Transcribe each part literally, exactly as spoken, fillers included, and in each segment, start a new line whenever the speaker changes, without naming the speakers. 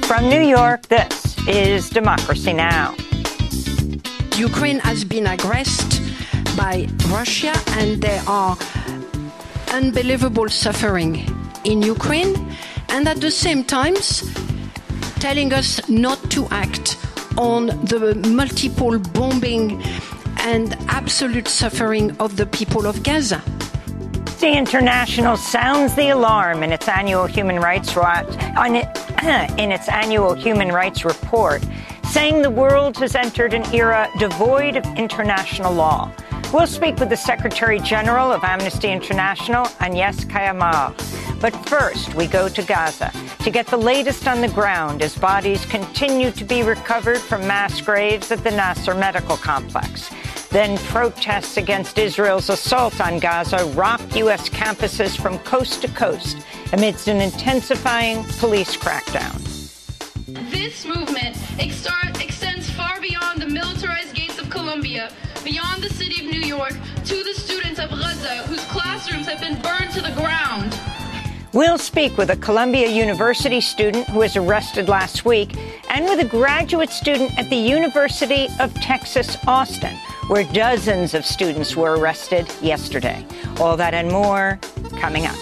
From New York, this is Democracy Now!
Ukraine has been aggressed by Russia, and there are unbelievable suffering in Ukraine, and at the same time telling us not to act on the multiple bombing and absolute suffering of the people of Gaza.
Amnesty International sounds the alarm in its annual human rights in its annual human rights report, saying the world has entered an era devoid of international law. We'll speak with the Secretary General of Amnesty International, Agnes Kalamard. But first, we go to Gaza to get the latest on the ground as bodies continue to be recovered from mass graves at the Nasser Medical Complex. Then protests against Israel's assault on Gaza rocked U S campuses from coast to coast amidst an intensifying police crackdown.
This movement extends far beyond the militarized gates of Columbia, beyond the city of New York, to the students of Gaza, whose classrooms have been burned to the ground.
We'll speak with a Columbia University student who was arrested last week and with a graduate student at the University of Texas, Austin, where dozens of students were arrested yesterday. All that and more coming up.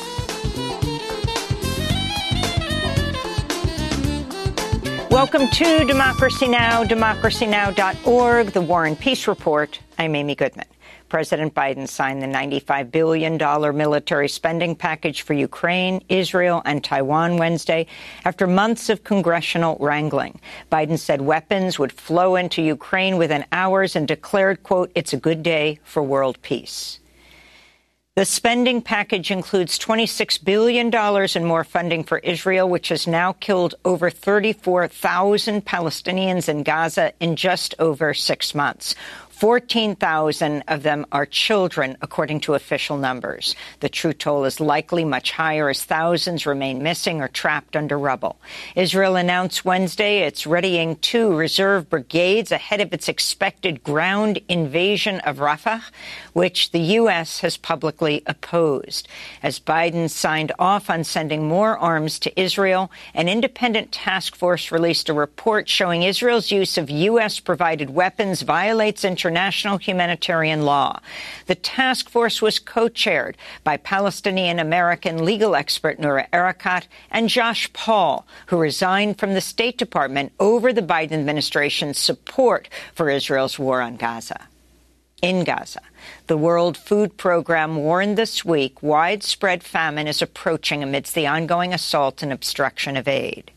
Welcome to Democracy Now!, democracy now dot org, the War and Peace Report. I'm Amy Goodman. President Biden signed the ninety-five billion dollars military spending package for Ukraine, Israel, and Taiwan Wednesday after months of congressional wrangling. Biden said weapons would flow into Ukraine within hours and declared, quote, "It's a good day for world peace." The spending package includes twenty-six billion dollars in more funding for Israel, which has now killed over thirty-four thousand Palestinians in Gaza in just over six months. fourteen thousand of them are children, according to official numbers. The true toll is likely much higher as thousands remain missing or trapped under rubble. Israel announced Wednesday it's readying two reserve brigades ahead of its expected ground invasion of Rafah, which the U S has publicly opposed. As Biden signed off on sending more arms to Israel, an independent task force released a report showing Israel's use of U S-provided weapons violates international International humanitarian law. The task force was co-chaired by Palestinian-American legal expert Noura Erakat and Josh Paul, who resigned from the State Department over the Biden administration's support for Israel's war on Gaza. In Gaza, the World Food Program warned this week widespread famine is approaching amidst the ongoing assault and obstruction of aid.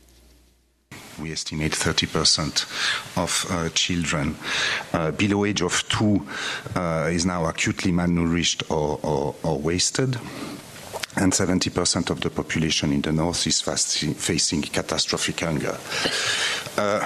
We estimate thirty percent of uh, children uh, below age of two uh, is now acutely malnourished or, or, or wasted, and seventy percent of the population in the north is fast facing catastrophic hunger. Uh,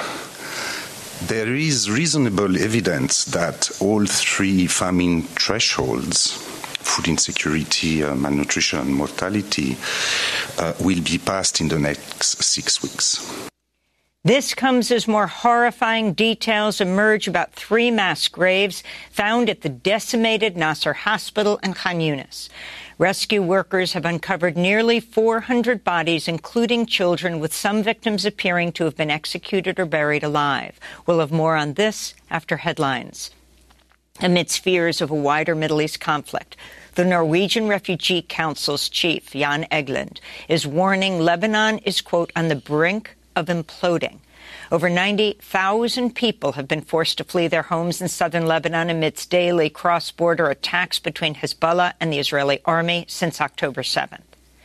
there is reasonable evidence that all three famine thresholds, food insecurity, uh, malnutrition, and mortality, uh, will be passed in the next six weeks.
This comes as more horrifying details emerge about three mass graves found at the decimated Nasser Hospital in Khan Yunis. Rescue workers have uncovered nearly four hundred bodies, including children, with some victims appearing to have been executed or buried alive. We'll have more on this after headlines. Amidst fears of a wider Middle East conflict, the Norwegian Refugee Council's chief, Jan Egeland, is warning Lebanon is, quote, on the brink of imploding. Over ninety thousand people have been forced to flee their homes in southern Lebanon amidst daily cross-border attacks between Hezbollah and the Israeli army since October seventh.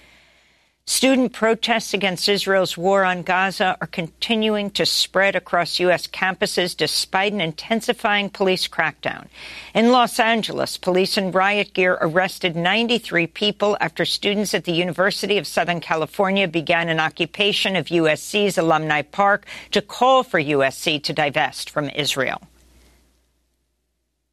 Student protests against Israel's war on Gaza are continuing to spread across U S campuses despite an intensifying police crackdown. In Los Angeles, police in riot gear arrested ninety-three people after students at the University of Southern California began an occupation of U S C's Alumni Park to call for U S C to divest from Israel.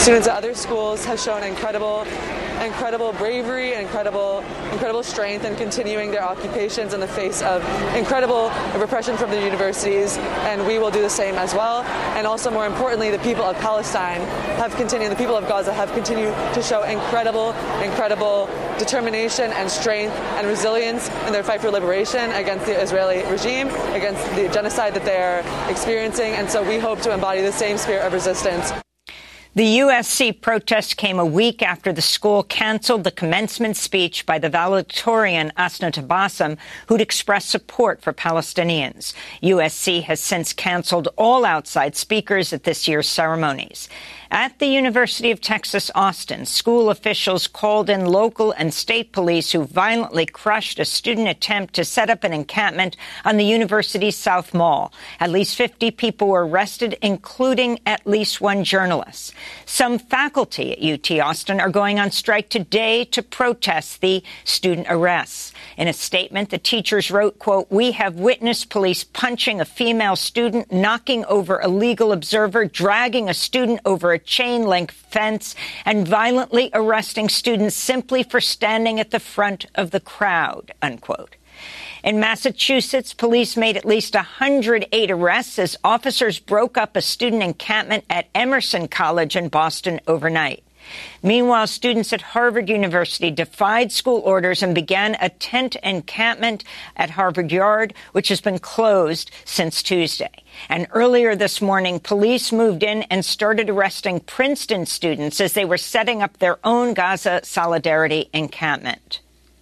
students at other schools have shown incredible incredible bravery and incredible incredible strength in continuing their occupations in the face of incredible repression from the universities, and we will do the same as well. And also, more importantly, the people of Palestine have continued, the people of Gaza have continued to show incredible, incredible determination and strength and resilience in their fight for liberation against the Israeli regime, against the genocide that they are experiencing. And so we hope to embody the same spirit of resistance.
The U S C protest came a week after the school canceled the commencement speech by the valedictorian Asna Tabassum, who'd expressed support for Palestinians. U S C has since canceled all outside speakers at this year's ceremonies. At the University of Texas, Austin, school officials called in local and state police who violently crushed a student attempt to set up an encampment on the university's South Mall. At least fifty people were arrested, including at least one journalist. Some faculty at U T Austin are going on strike today to protest the student arrests. In a statement, the teachers wrote, quote, "We have witnessed police punching a female student, knocking over a legal observer, dragging a student over a chain-link fence, and violently arresting students simply for standing at the front of the crowd," unquote. In Massachusetts, police made at least one hundred eight arrests as officers broke up a student encampment at Emerson College in Boston overnight. Meanwhile, students at Harvard University defied school orders and began a tent encampment at Harvard Yard, which has been closed since Tuesday. And earlier this morning, police moved in and started arresting Princeton students as they were setting up their own Gaza Solidarity encampment.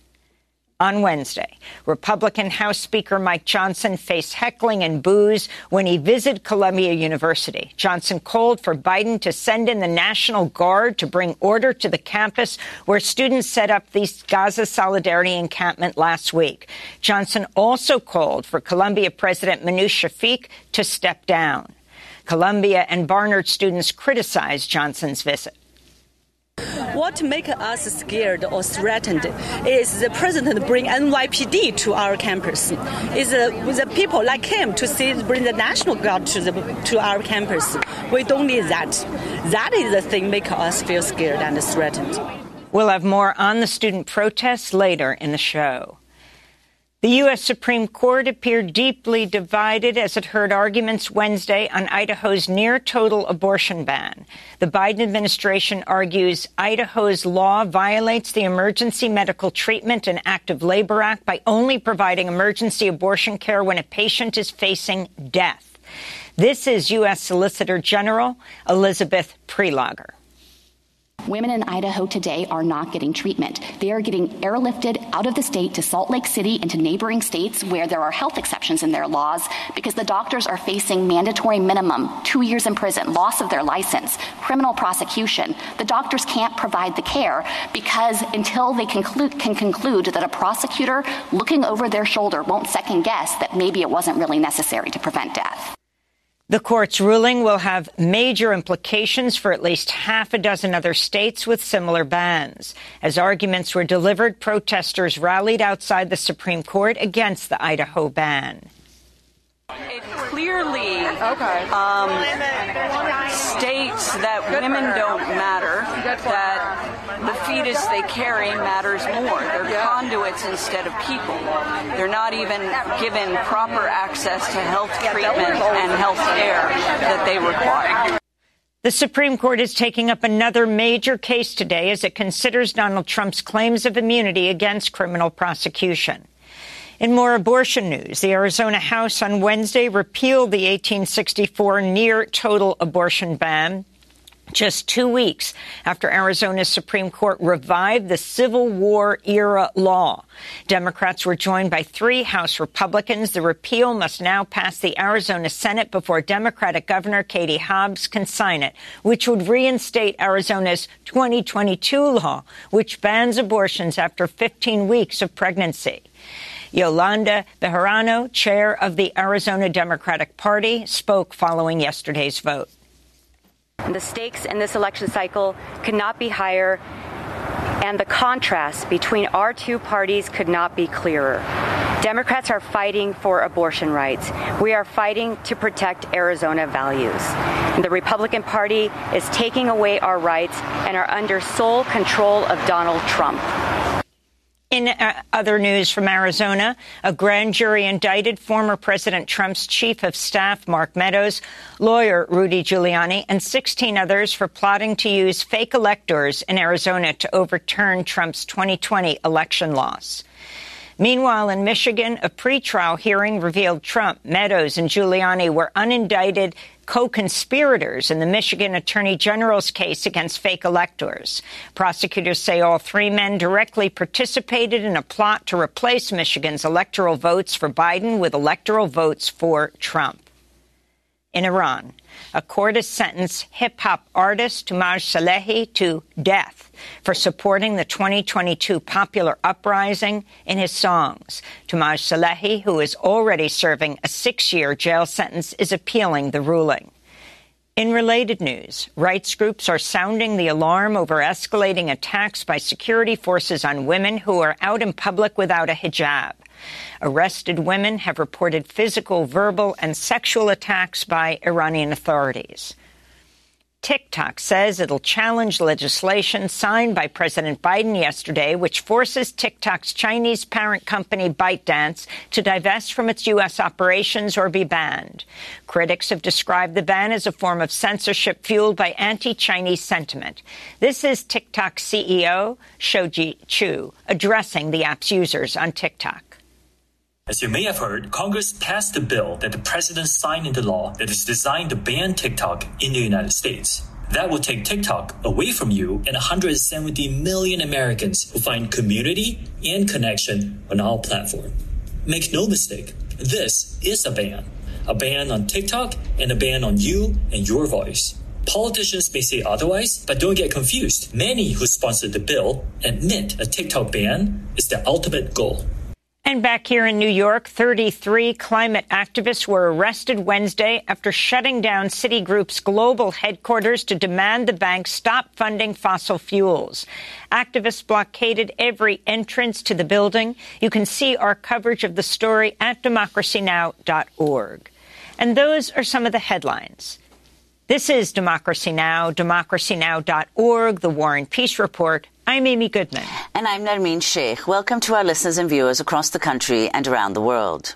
On Wednesday, Republican House Speaker Mike Johnson faced heckling and boos when he visited Columbia University. Johnson called for Biden to send in the National Guard to bring order to the campus where students set up the Gaza Solidarity encampment last week. Johnson also called for Columbia President Manoush Shafik to step down. Columbia and Barnard students criticized Johnson's visit.
What makes us scared or threatened is the president bring N Y P D to our campus. Is uh, the people like him to see bring the National Guard to the to our campus. We don't need that. That is the thing make us feel scared and threatened.
We'll have more on the student protests later in the show. The U S Supreme Court appeared deeply divided as it heard arguments Wednesday on Idaho's near-total abortion ban. The Biden administration argues Idaho's law violates the Emergency Medical Treatment and Active Labor Act by only providing emergency abortion care when a patient is facing death. This is U S Solicitor General Elizabeth Prelogar.
Women in Idaho today are not getting treatment. They are getting airlifted out of the state to Salt Lake City and to neighboring states where there are health exceptions in their laws because the doctors are facing mandatory minimum, two years in prison, loss of their license, criminal prosecution. The doctors can't provide the care because until they conclude, can conclude that a prosecutor looking over their shoulder won't second guess that maybe it wasn't really necessary to prevent death.
The court's ruling will have major implications for at least half a dozen other states with similar bans. As arguments were delivered, protesters rallied outside the Supreme Court against the Idaho ban.
It clearly okay. um, states that women don't matter, that the fetus they carry matters more. They're conduits instead of people. They're not even given proper access to health treatment and health care that they require.
The Supreme Court is taking up another major case today as it considers Donald Trump's claims of immunity against criminal prosecution. In more abortion news, the Arizona House on Wednesday repealed the eighteen sixty-four near-total abortion ban just two weeks after Arizona's Supreme Court revived the Civil War-era law. Democrats were joined by three House Republicans. The repeal must now pass the Arizona Senate before Democratic Governor Katie Hobbs can sign it, which would reinstate Arizona's twenty twenty-two law, which bans abortions after fifteen weeks of pregnancy. Yolanda Bejarano, chair of the Arizona Democratic Party, spoke following yesterday's vote.
The stakes in this election cycle could not be higher, and the contrast between our two parties could not be clearer. Democrats are fighting for abortion rights. We are fighting to protect Arizona values. The Republican Party is taking away our rights and are under sole control of Donald Trump.
In uh, other news from Arizona, a grand jury indicted former President Trump's chief of staff, Mark Meadows, lawyer Rudy Giuliani, and sixteen others for plotting to use fake electors in Arizona to overturn Trump's twenty twenty election loss. Meanwhile, in Michigan, a pretrial hearing revealed Trump, Meadows, and Giuliani were unindicted co-conspirators in the Michigan Attorney General's case against fake electors. Prosecutors say all three men directly participated in a plot to replace Michigan's electoral votes for Biden with electoral votes for Trump. In Iran, a court has sentenced hip-hop artist Toomaj Salehi to death for supporting the twenty twenty-two popular uprising in his songs. Toomaj Salehi, who is already serving a six-year jail sentence, is appealing the ruling. In related news, rights groups are sounding the alarm over escalating attacks by security forces on women who are out in public without a hijab. Arrested women have reported physical, verbal, and sexual attacks by Iranian authorities. TikTok says it'll challenge legislation signed by President Biden yesterday, which forces TikTok's Chinese parent company ByteDance to divest from its U S operations or be banned. Critics have described the ban as a form of censorship fueled by anti-Chinese sentiment. This is TikTok C E O Shou-Zi Chew addressing the app's users on TikTok.
As you may have heard, Congress passed a bill that the president signed into law that is designed to ban TikTok in the United States. That will take TikTok away from you and one hundred seventy million Americans who find community and connection on our platform. Make no mistake, this is a ban. A ban on TikTok and a ban on you and your voice. Politicians may say otherwise, but don't get confused. Many who sponsored the bill admit a TikTok ban is their ultimate goal.
And back here in New York, thirty-three climate activists were arrested Wednesday after shutting down Citigroup's global headquarters to demand the bank stop funding fossil fuels. Activists blockaded every entrance to the building. You can see our coverage of the story at democracy now dot org. And those are some of the headlines. This is Democracy Now!, democracy now dot org, the War and Peace Report. I'm Amy Goodman.
And I'm Nermeen Sheikh. Welcome to our listeners and viewers across the country and around the world.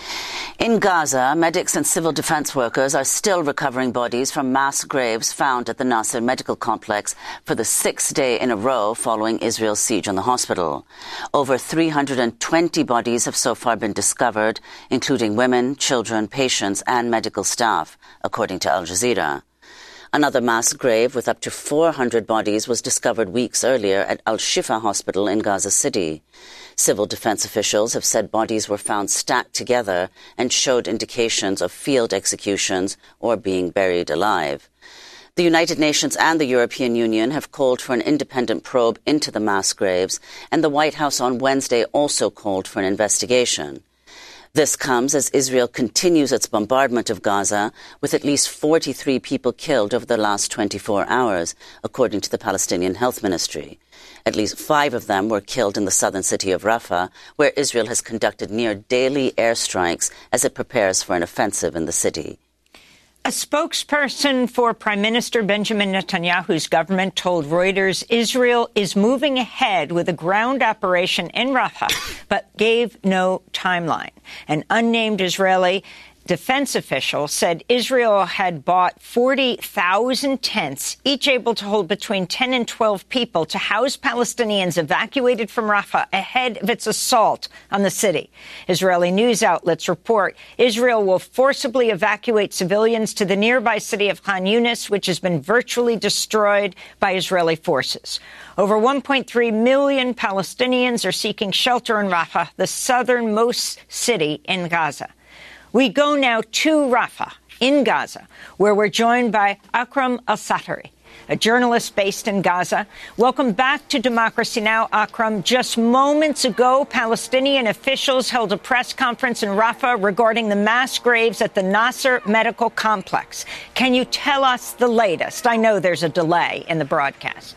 In Gaza, medics and civil defense workers are still recovering bodies from mass graves found at the Nasser Medical Complex for the sixth day in a row following Israel's siege on the hospital. Over three hundred twenty bodies have so far been discovered, including women, children, patients, and medical staff, according to Al Jazeera. Another mass grave with up to four hundred bodies was discovered weeks earlier at Al-Shifa Hospital in Gaza City. Civil defense officials have said bodies were found stacked together and showed indications of field executions or being buried alive. The United Nations and the European Union have called for an independent probe into the mass graves, and the White House on Wednesday also called for an investigation. This comes as Israel continues its bombardment of Gaza, with at least forty-three people killed over the last twenty-four hours, according to the Palestinian Health Ministry. At least five of them were killed in the southern city of Rafah, where Israel has conducted near-daily airstrikes as it prepares for an offensive in the city.
A spokesperson for Prime Minister Benjamin Netanyahu's government told Reuters Israel is moving ahead with a ground operation in Rafah, but gave no timeline. An unnamed Israeli defense official said Israel had bought forty thousand tents, each able to hold between ten and twelve people, to house Palestinians evacuated from Rafah ahead of its assault on the city. Israeli news outlets report Israel will forcibly evacuate civilians to the nearby city of Khan Yunis, which has been virtually destroyed by Israeli forces. Over one point three million Palestinians are seeking shelter in Rafah, the southernmost city in Gaza. We go now to Rafah in Gaza, where we're joined by Akram Al-Satari, a journalist based in Gaza. Welcome back to Democracy Now!, Akram. Just moments ago, Palestinian officials held a press conference in Rafah regarding the mass graves at the Nasser Medical Complex. Can you tell us the latest? I know there's a delay in the broadcast.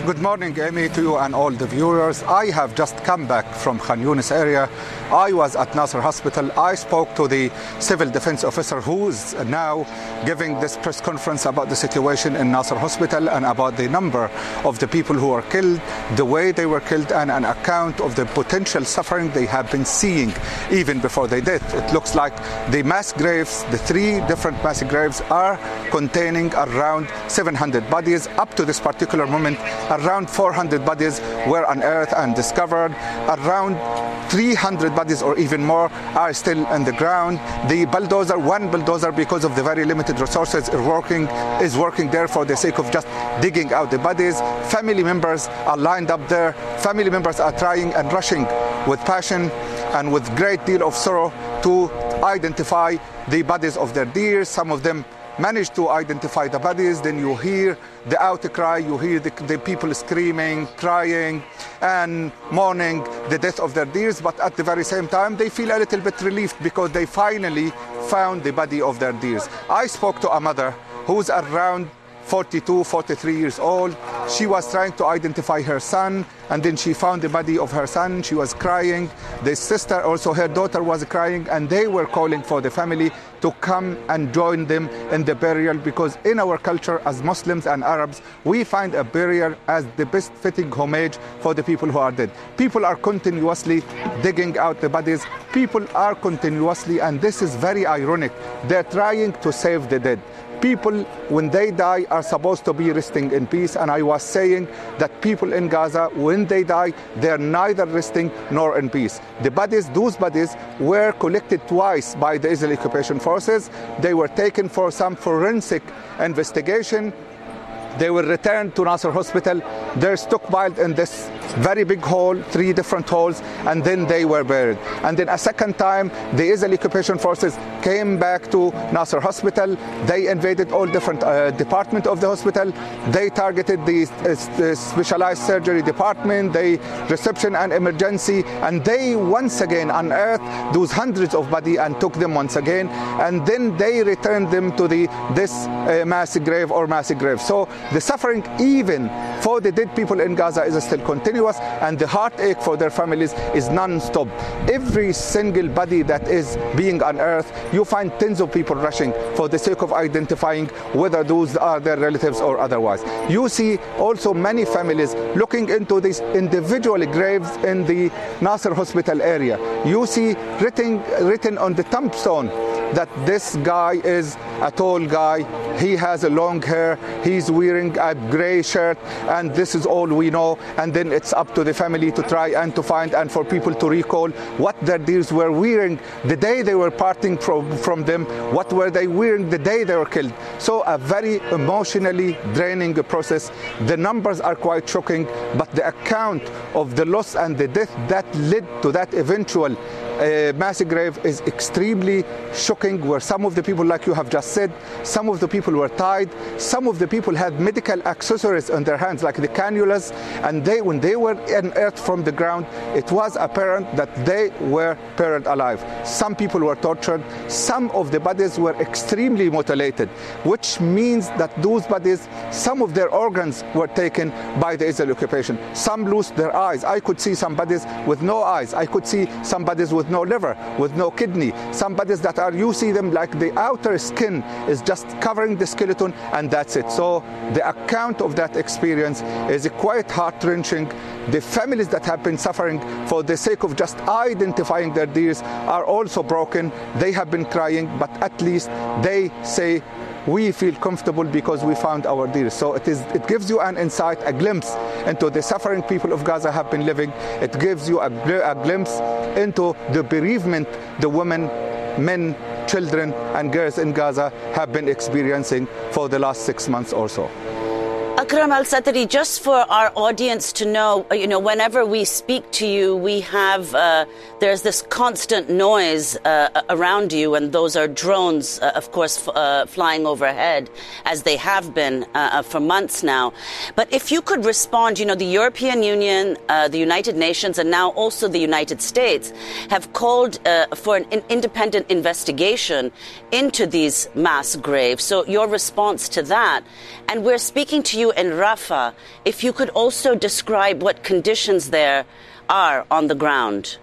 Good morning, Amy, to you and all the viewers. I have just come back from Khan Yunis area. I was at Nasser Hospital. I spoke to the civil defense officer who is now giving this press conference about the situation in Nasser Hospital and about the number of the people who were killed, the way they were killed, and an account of the potential suffering they have been seeing even before they did. It looks like the mass graves, the three different mass graves, are containing around seven hundred bodies. Up to this particular moment, around four hundred bodies were unearthed and discovered. Around three hundred bodies or even more are still in the ground. The bulldozer, one bulldozer, because of the very limited resources, is working, is working there for the sake of just digging out the bodies. Family members are lined up there. Family members are trying and rushing with passion and with great deal of sorrow to identify the bodies of their dear. Some of them manage to identify the bodies. Then you hear the outcry, you hear the, the people screaming, crying, and mourning the death of their dears. But at the very same time, they feel a little bit relieved because they finally found the body of their dears. I spoke to a mother who's around forty-two, forty-three years old. She was trying to identify her son, and then she found the body of her son. She was crying. The sister, also her daughter, was crying, and they were calling for the family to come and join them in the burial, because in our culture as Muslims and Arabs, we find a burial as the best fitting homage for the people who are dead. People are continuously digging out the bodies. People are continuously, and this is very ironic, they're trying to save the dead. People, when they die, are supposed to be resting in peace. And I was saying that people in Gaza, when they die, they're neither resting nor in peace. The bodies, those bodies, were collected twice by the Israeli occupation forces. They were taken for some forensic investigation. They were returned to Nasser Hospital. They're stockpiled in this very big hole, three different holes, and then they were buried. And then a second time, the Israeli occupation forces came back to Nasser Hospital. They invaded all different uh, departments of the hospital. They targeted the, uh, the specialized surgery department, the reception and emergency, and they once again unearthed those hundreds of bodies and took them once again. And then they returned them to the this uh, mass grave or mass grave. So the suffering, even for the dead people in Gaza, is still continuous, and the heartache for their families is non-stop. Every single body that is being unearthed, you find tens of people rushing for the sake of identifying whether those are their relatives or otherwise. You see also many families looking into these individual graves in the Nasser Hospital area. You see written, written on the tombstone that this guy is a tall guy, he has a long hair, he's wearing a gray shirt, and this is all we know. And then it's up to the family to try and to find and for people to recall what their dears were wearing the day they were parting from, from them, what were they wearing the day they were killed. So a very emotionally draining process. The numbers are quite shocking, but the account of the loss and the death that led to that eventual Uh, mass grave is extremely shocking, where some of the people, like you have just said, some of the people were tied, some of the people had medical accessories on their hands, like the cannulas, and they, when they were unearthed from the ground, it was apparent that they were buried alive. Some people were tortured, some of the bodies were extremely mutilated, which means that those bodies, some of their organs were taken by the Israeli occupation. Some lost their eyes. I could see some bodies with no eyes. I could see some bodies with no liver, with no kidney. Some bodies that are, you see them like the outer skin is just covering the skeleton, and that's it. So the account of that experience is quite heart-wrenching. The families that have been suffering for the sake of just identifying their dears are also broken. They have been crying, but at least they say, we feel comfortable because we found our dears. So it is. It gives you an insight, a glimpse into the suffering people of Gaza have been living. It gives you a, a glimpse into the bereavement the women, men, children, and girls in Gaza have been experiencing for the last six months or so.
Akram Al-Satari, just for our audience to know, you know, whenever we speak to you, we have, uh, there's this constant noise uh, around you, and those are drones, uh, of course, f- uh, flying overhead, as they have been uh, for months now. But if you could respond, you know, the European Union, uh, the United Nations, and now also the United States have called uh, for an independent investigation into these mass graves. So your response to that, and we're speaking to you in Rafah, if you could also describe what conditions there are on the ground.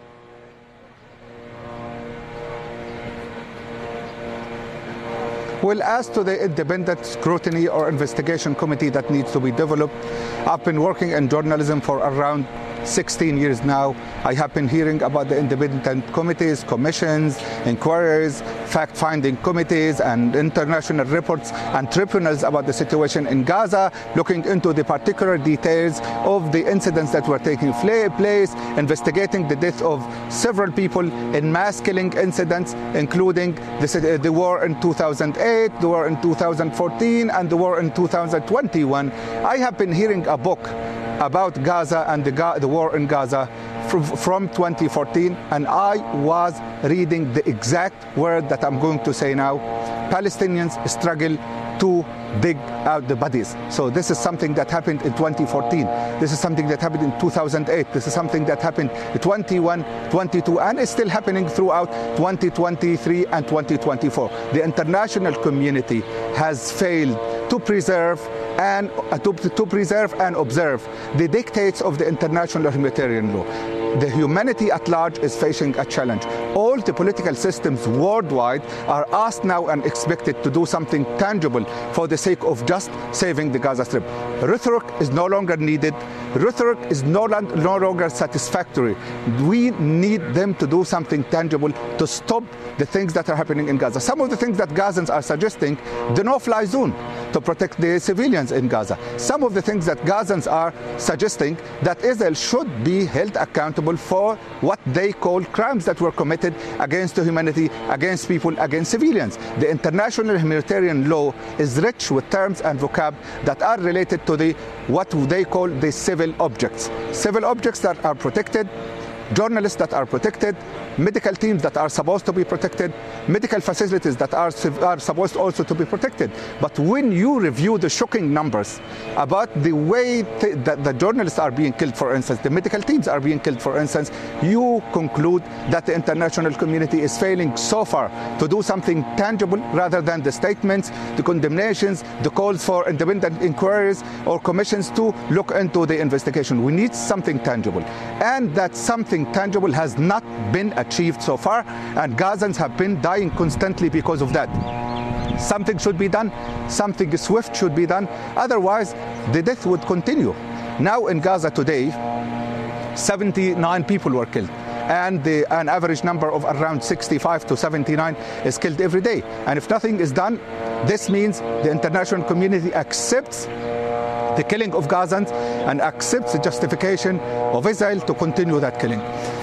Well, as to the independent scrutiny or investigation committee that needs to be developed, I've been working in journalism for around sixteen years now. I have been hearing about the independent committees, commissions, inquiries, fact-finding committees, and international reports and tribunals about the situation in Gaza, looking into the particular details of the incidents that were taking place, investigating the death of several people in mass killing incidents, including the, the war in two thousand eight, the war in two thousand fourteen, and the war in two thousand twenty-one. I have been hearing a book about Gaza and the, Ga the war in Gaza from, from twenty fourteen, and I was reading the exact word that I'm going to say now. Palestinians struggle to dig out the bodies. So this is something that happened in twenty fourteen. This is something that happened in two thousand eight. This is something that happened in twenty-one, twenty-two, and is still happening throughout twenty twenty-three and twenty twenty-four. The international community has failed to preserve and uh, to, to preserve and observe the dictates of the international humanitarian law. The humanity at large is facing a challenge. All the political systems worldwide are asked now and expected to do something tangible for the sake of just saving the Gaza Strip. Rhetoric is no longer needed. Rhetoric is no, no longer satisfactory. We need them to do something tangible to stop the things that are happening in Gaza. Some of the things that Gazans are suggesting, the no-fly zone to protect the civilians in Gaza. Some of the things that Gazans are suggesting, that Israel should be held accountable for what they call crimes that were committed against humanity, against people, against civilians. The international humanitarian law is rich with terms and vocab that are related to the what they call the civil objects. Civil objects that are protected, journalists that are protected, medical teams that are supposed to be protected, medical facilities that are, are supposed also to be protected. But when you review the shocking numbers about the way that the journalists are being killed, for instance, the medical teams are being killed, for instance, you conclude that the international community is failing so far to do something tangible rather than the statements, the condemnations, the calls for independent inquiries or commissions to look into the investigation. We need something tangible. And that something tangible has not been achieved so far, and Gazans have been dying constantly because of that. Something should be done, something swift should be done, otherwise the death would continue. Now in Gaza today, seventy-nine people were killed, and the, an average number of around sixty-five to seventy-nine is killed every day. And if nothing is done, this means the international community accepts the killing of Gazans and accepts the justification of Israel to continue that killing.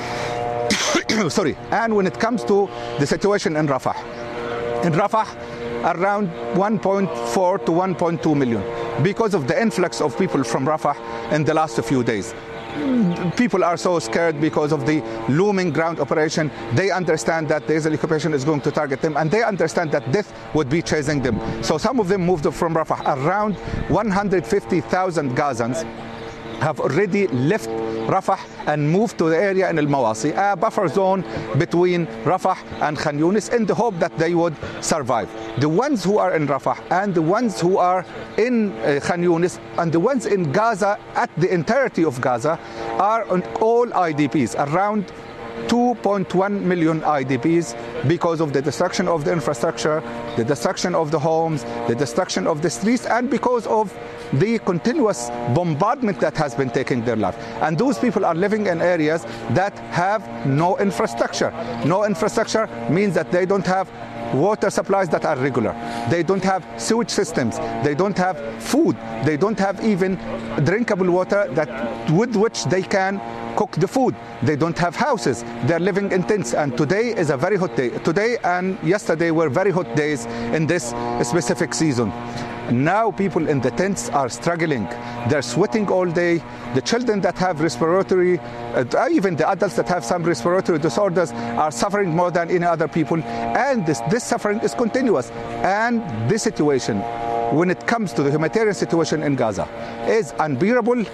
Sorry. And when it comes to the situation in Rafah, in Rafah, around one point four to one point two million, because of the influx of people from Rafah in the last few days. People are so scared because of the looming ground operation. They understand that the Israeli occupation is going to target them, and they understand that death would be chasing them. So some of them moved from Rafah. Around one hundred fifty thousand Gazans have already left Rafah and moved to the area in Al-Mawasi, a buffer zone between Rafah and Khan Yunis, in the hope that they would survive. The ones who are in Rafah and the ones who are in uh, Khan Yunis and the ones in Gaza, at the entirety of Gaza, are on all I D Ps, around two point one million I D Ps, because of the destruction of the infrastructure, the destruction of the homes, the destruction of the streets, and because of the continuous bombardment that has been taking their life. And those people are living in areas that have no infrastructure. No infrastructure means that they don't have water supplies that are regular. They don't have sewage systems. They don't have food. They don't have even drinkable water that with which they can cook the food. They don't have houses. They're living in tents. And today is a very hot day. Today and yesterday were very hot days in this specific season. Now people in the tents are struggling. They're sweating all day. The children that have respiratory, uh, even the adults that have some respiratory disorders, are suffering more than any other people. And this, this suffering is continuous. And this situation, when it comes to the humanitarian situation in Gaza, is unbearable,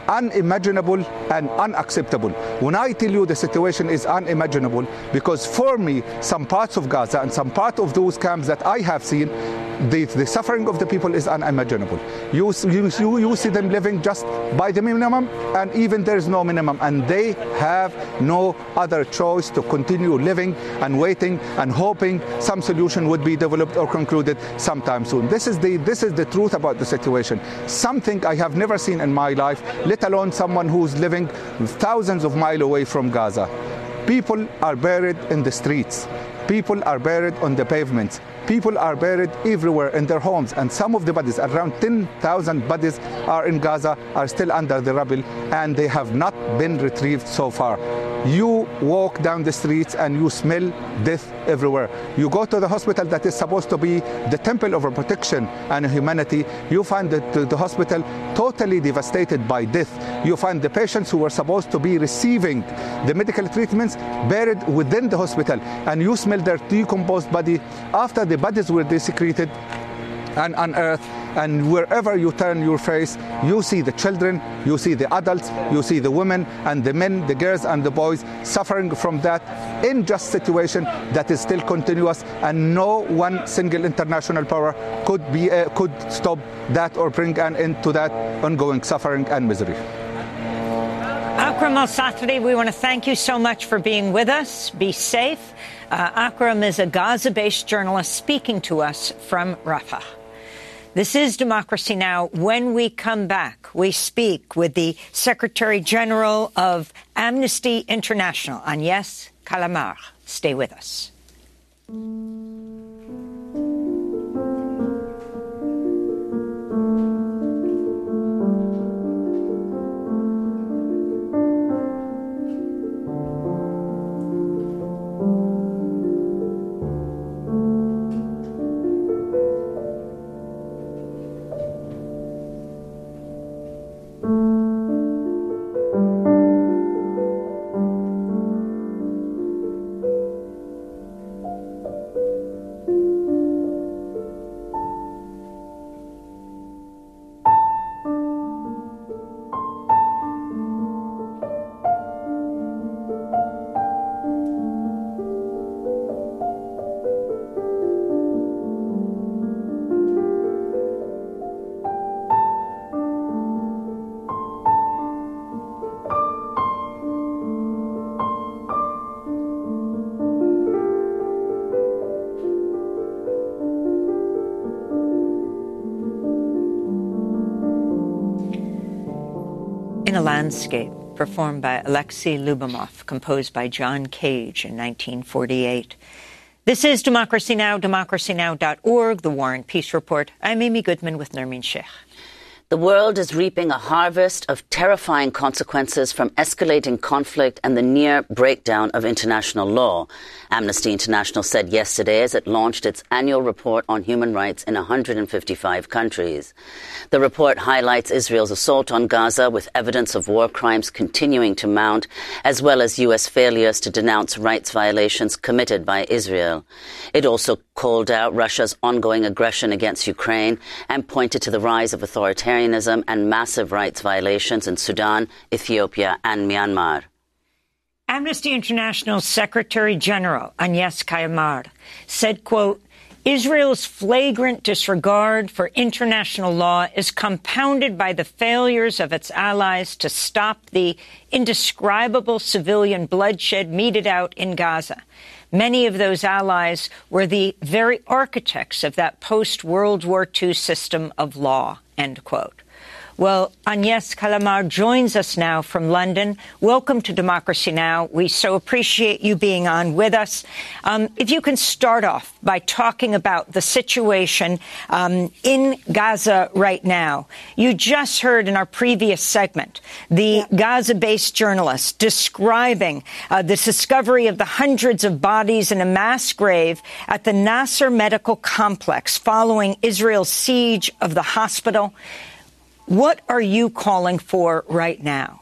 unimaginable and unacceptable. When I tell you the situation is unimaginable, because for me, some parts of Gaza and some part of those camps that I have seen, the, the suffering of the people is unimaginable. You, you, you see them living just by the minimum, and even there is no minimum, and they have no other choice to continue living and waiting and hoping some solution would be developed or concluded sometime soon. This is the this is the truth about the situation. Something I have never seen in my life, let alone someone who's living thousands of miles away from Gaza. People are buried in the streets. People are buried on the pavements. People are buried everywhere in their homes, and some of the bodies, around ten thousand bodies, are in Gaza, are still under the rubble, and they have not been retrieved so far. You walk down the streets and you smell death everywhere. You go to the hospital that is supposed to be the temple of protection and humanity. You find that the hospital totally devastated by death. You find the patients who were supposed to be receiving the medical treatments buried within the hospital, and you smell their decomposed body after the bodies were desecrated and unearthed. And wherever you turn your face, you see the children, you see the adults, you see the women and the men, the girls and the boys suffering from that unjust situation that is still continuous, and no one single international power could be uh, could stop that or bring an end to that ongoing suffering and misery.
Akram Al-Sathri, we want to thank you so much for being with us. Be safe. Uh, Akram is a Gaza-based journalist speaking to us from Rafah. This is Democracy Now! When we come back, we speak with the Secretary General of Amnesty International, Agnès Callamard. Stay with us. In a Landscape, performed by Alexei Lyubimov, composed by John Cage in nineteen forty-eight. This is Democracy Now!, democracy now dot org, the War and Peace Report. I'm Amy Goodman with Nermeen Sheikh.
The world is reaping a harvest of terrifying consequences from escalating conflict and the near breakdown of international law. Amnesty International said yesterday as it launched its annual report on human rights in one hundred fifty-five countries. The report highlights Israel's assault on Gaza, with evidence of war crimes continuing to mount, as well as U S failures to denounce rights violations committed by Israel. It also called out Russia's ongoing aggression against Ukraine and pointed to the rise of authoritarianism and massive rights violations in Sudan, Ethiopia and Myanmar.
Amnesty International's Secretary General, Agnès Callamard, said, quote, Israel's flagrant disregard for international law is compounded by the failures of its allies to stop the indescribable civilian bloodshed meted out in Gaza. Many of those allies were the very architects of that post-World War Two system of law, end quote. Well, Agnès Callamard joins us now from London. Welcome to Democracy Now! We so appreciate you being on with us. Um, if you can start off by talking about the situation um, in Gaza right now. You just heard in our previous segment the yeah. Gaza-based journalist describing uh, the discovery of the hundreds of bodies in a mass grave at the Nasser Medical Complex following Israel's siege of the hospital. What are you calling for right now?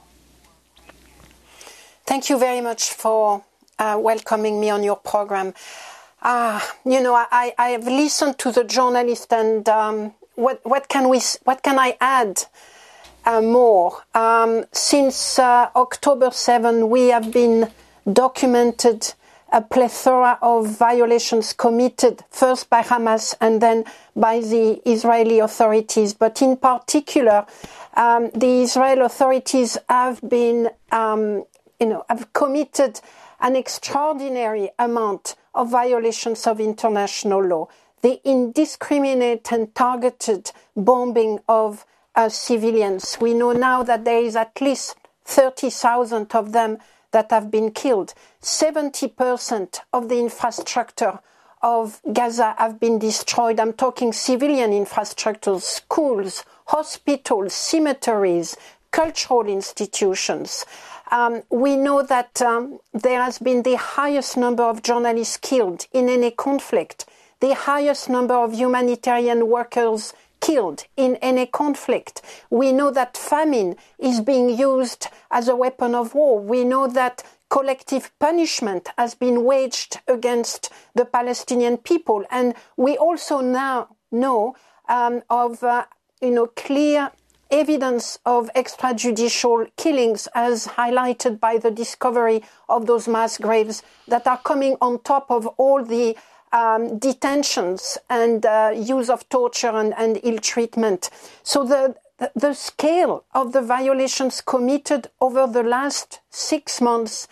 Thank you very much for uh, welcoming me on your program. Uh, you know, I, I have listened to the journalist, and um, what, what can we, what can I add? uh, more. Um, since uh, October seventh, we have been documented a plethora of violations committed first by Hamas and then by the Israeli authorities. But in particular, um, the Israeli authorities have been, um, you know, have committed an extraordinary amount of violations of international law. The indiscriminate and targeted bombing of uh, civilians. We know now that there is at least thirty thousand of them that have been killed. seventy percent of the infrastructure of Gaza have been destroyed. I'm talking civilian infrastructures, schools, hospitals, cemeteries, cultural institutions. Um, we know that um, there has been the highest number of journalists killed in any conflict, the highest number of humanitarian workers killed in any conflict. We know that famine is being used as a weapon of war. We know that collective punishment has been waged against the Palestinian people. And we also now know um, of, uh, you know, clear evidence of extrajudicial killings as highlighted by the discovery of those mass graves that are coming on top of all the um, detentions and uh, use of torture and, and ill treatment. So the, the the scale of the violations committed over the last six months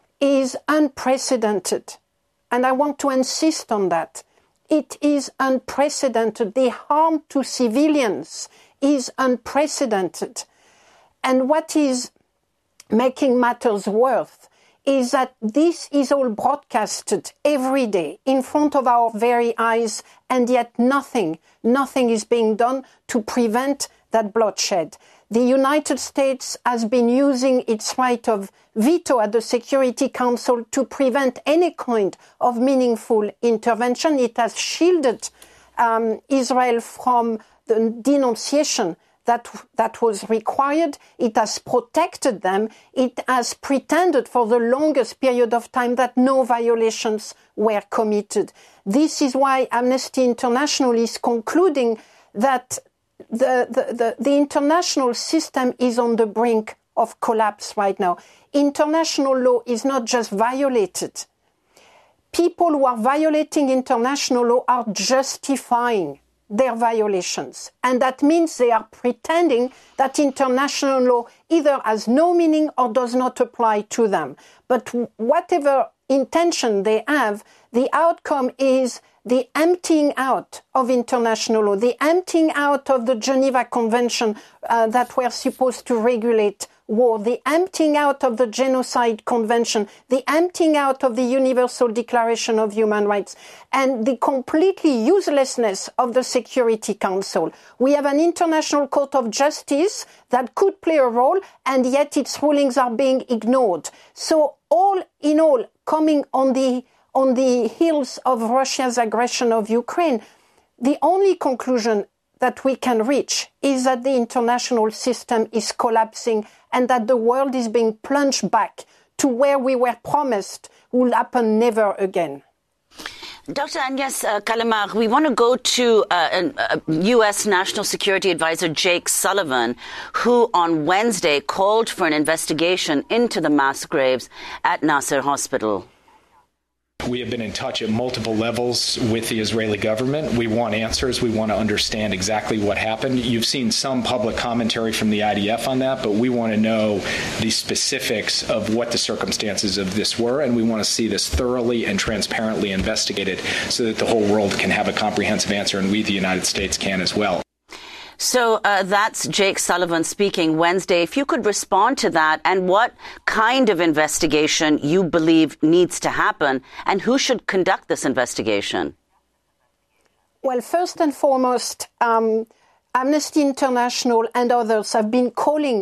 is unprecedented. And I want to insist on that. It is unprecedented. The harm to civilians is unprecedented. And what is making matters worse is that this is all broadcasted every day in front of our very eyes, and yet nothing, nothing is being done to prevent that bloodshed. The United States has been using its right of veto at the Security Council to prevent any kind of meaningful intervention. It has shielded um, Israel from the denunciation that that was required. It has protected them. It has pretended for the longest period of time that no violations were committed. This is why Amnesty International is concluding that the, the, the, the international system is on the brink of collapse right now. International law is not just violated. People who are violating international law are justifying their violations. And that means they are pretending that international law either has no meaning or does not apply to them. But whatever intention they have, the outcome is the emptying out of international law, the emptying out of the Geneva Convention uh, that were supposed to regulate war, the emptying out of the Genocide Convention, the emptying out of the Universal Declaration of Human Rights, and the completely uselessness of the Security Council. We have an International Court of Justice that could play a role, and yet its rulings are being ignored. So all in all, coming on the on the heels of Russia's aggression of Ukraine, the only conclusion that we can reach is that the international system is collapsing and that the world is being plunged back to where we were promised will happen never again.
Doctor Agnès uh, Callamard, we want to go to uh, uh, U S National Security Advisor Jake Sullivan, who on Wednesday called for an investigation into the mass graves at Nasser Hospital.
We have been in touch at multiple levels with the Israeli government. We want answers. We want to understand exactly what happened. You've seen some public commentary from the I D F on that, but we want to know the specifics of what the circumstances of this were, and we want to see this thoroughly and transparently investigated so that the whole world can have a comprehensive answer, and we, the United States, can as well.
So uh, that's Jake Sullivan speaking Wednesday. If you could respond to that and what kind of investigation you believe needs to happen and who should conduct this investigation?
Well, first and foremost, um, Amnesty International and others have been calling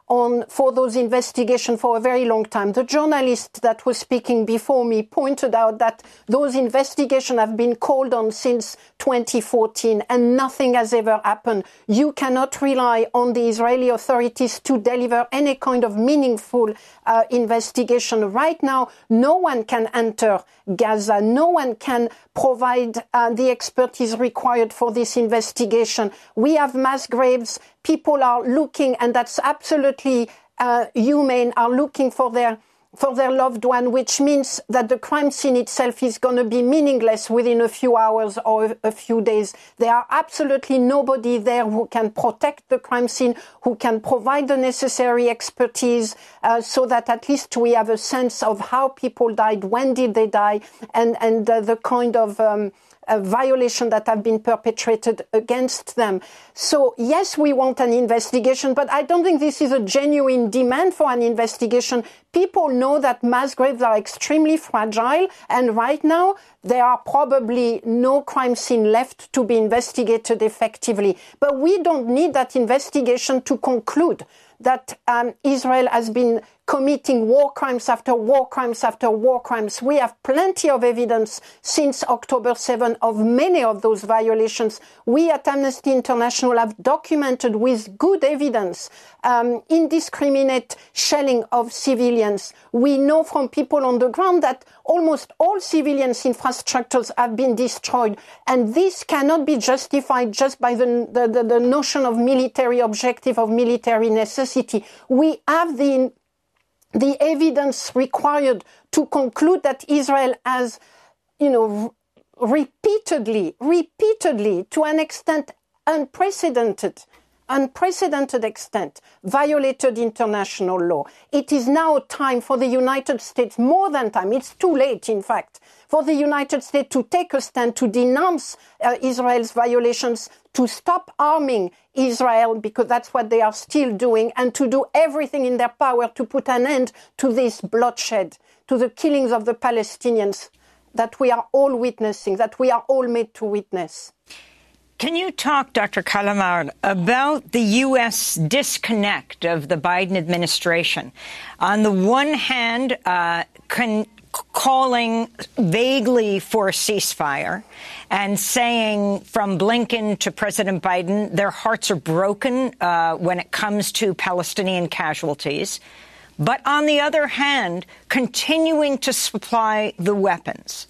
on for those investigations for a very long time. The journalist that was speaking before me pointed out that those investigations have been called on since twenty fourteen and nothing has ever happened. You cannot rely on the Israeli authorities to deliver any kind of meaningful uh, investigation. Right now, no one can enter Gaza. No one can provide uh, the expertise required for this investigation. We have mass graves. People are looking, and that's absolutely uh, humane, are looking for their for their loved one, which means that the crime scene itself is going to be meaningless within a few hours or a few days. There are absolutely nobody there who can protect the crime scene, who can provide the necessary expertise, uh, so that at least we have a sense of how people died, when did they die, and, and uh, the kind of um, a violation that have been perpetrated against them. So yes, we want an investigation, but I don't think this is a genuine demand for an investigation. People know that mass graves are extremely fragile, and right now there are probably no crime scene left to be investigated effectively. But we don't need that investigation to conclude that um, Israel has been committing war crimes after war crimes after war crimes. We have plenty of evidence since October seventh of many of those violations. We at Amnesty International have documented with good evidence um, indiscriminate shelling of civilians. We know from people on the ground that almost all civilians' infrastructures have been destroyed, and this cannot be justified just by the, the, the, the notion of military objective, of military necessity. We have the the evidence required to conclude that Israel has, you know, repeatedly, repeatedly, to an extent unprecedented, unprecedented extent, violated international law. It is now time for the United States, more than time, it's too late, in fact, for the United States to take a stand, to denounce uh, Israel's violations, to stop arming Israel, because that's what they are still doing, and to do everything in their power to put an end to this bloodshed, to the killings of the Palestinians that we are all witnessing, that we are all made to witness.
Can you talk, Doctor Kalamar, about the U S disconnect of the Biden administration? On the one hand, uh, con- calling vaguely for a ceasefire and saying from Blinken to President Biden, their hearts are broken uh, when it comes to Palestinian casualties. But on the other hand, continuing to supply the weapons.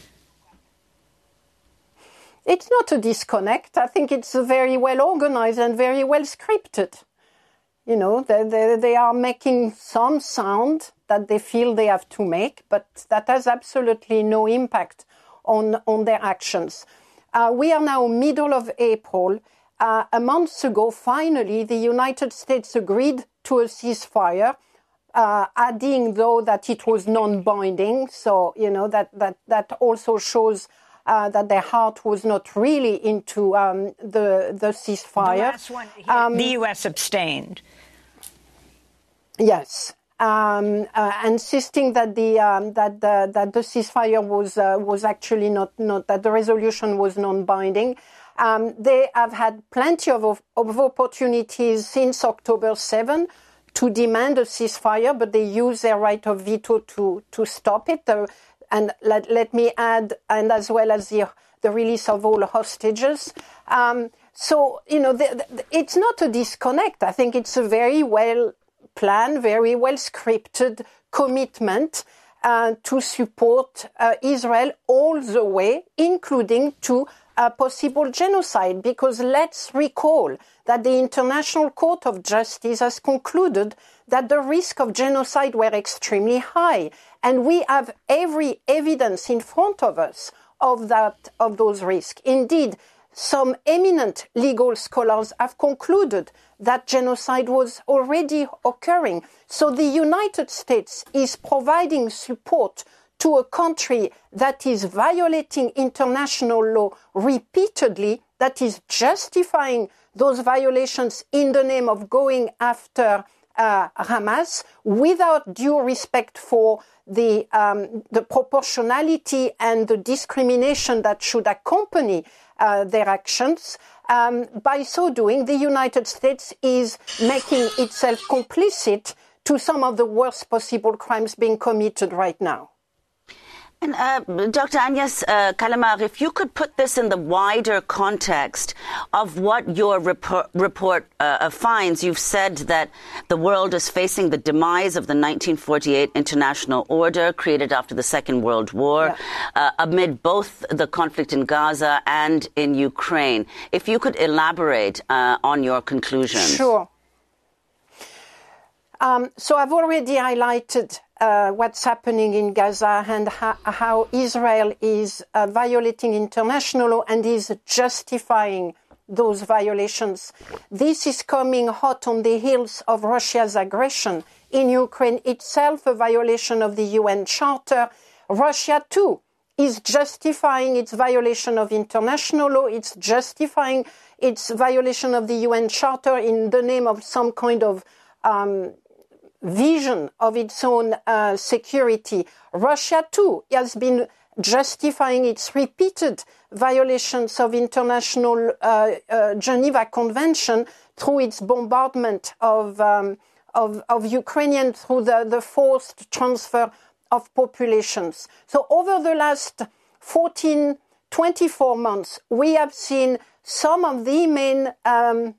It's not a disconnect. I think it's very well organized and very well scripted. You know, they, they, they are making some sound that they feel they have to make, but that has absolutely no impact on, on their actions. Uh, we are now middle of April. Uh, a month ago, finally, the United States agreed to a ceasefire, uh, adding, though, that it was non-binding. So, you know, that, that, that also shows Uh, that their heart was not really into um, the, the ceasefire.
The last one, um, the U S abstained.
Yes, um, uh, insisting that the um, that the that the ceasefire was uh, was actually not not that the resolution was non-binding. Um, they have had plenty of of opportunities since October seventh to demand a ceasefire, but they use their right of veto to to stop it. The, And let, let me add, and as well as the, the release of all hostages. Um, so, you know, the, the, it's not a disconnect. I think it's a very well planned, very well scripted commitment uh, to support uh, Israel all the way, including to a possible genocide. Because let's recall that the International Court of Justice has concluded that the risk of genocide were extremely high. And we have every evidence in front of us of that, of those risks. Indeed, some eminent legal scholars have concluded that genocide was already occurring. So the United States is providing support to a country that is violating international law repeatedly, that is justifying those violations in the name of going after uh, Hamas without due respect for the um, the proportionality and the discrimination that should accompany uh, their actions. Um, by so doing, the United States is making itself complicit to some of the worst possible crimes being committed right now.
And uh, Doctor Agnes uh, Callamard, if you could put this in the wider context of what your report, report uh, finds, you've said that the world is facing the demise of the nineteen forty-eight international order created after the Second World War, yeah. uh, amid both the conflict in Gaza and in Ukraine. If you could elaborate uh, on your conclusions.
Sure. Um, so I've already highlighted uh, what's happening in Gaza and ha- how Israel is uh, violating international law and is justifying those violations. This is coming hot on the heels of Russia's aggression in Ukraine itself, a violation of the U N Charter. Russia, too, is justifying its violation of international law. It's justifying its violation of the U N Charter in the name of some kind of um, vision of its own uh, security. Russia, too, has been justifying its repeated violations of international uh, uh, Geneva Convention through its bombardment of um, of, of Ukrainian through the, the forced transfer of populations. So over the last fourteen, twenty-four months, we have seen some of the main um,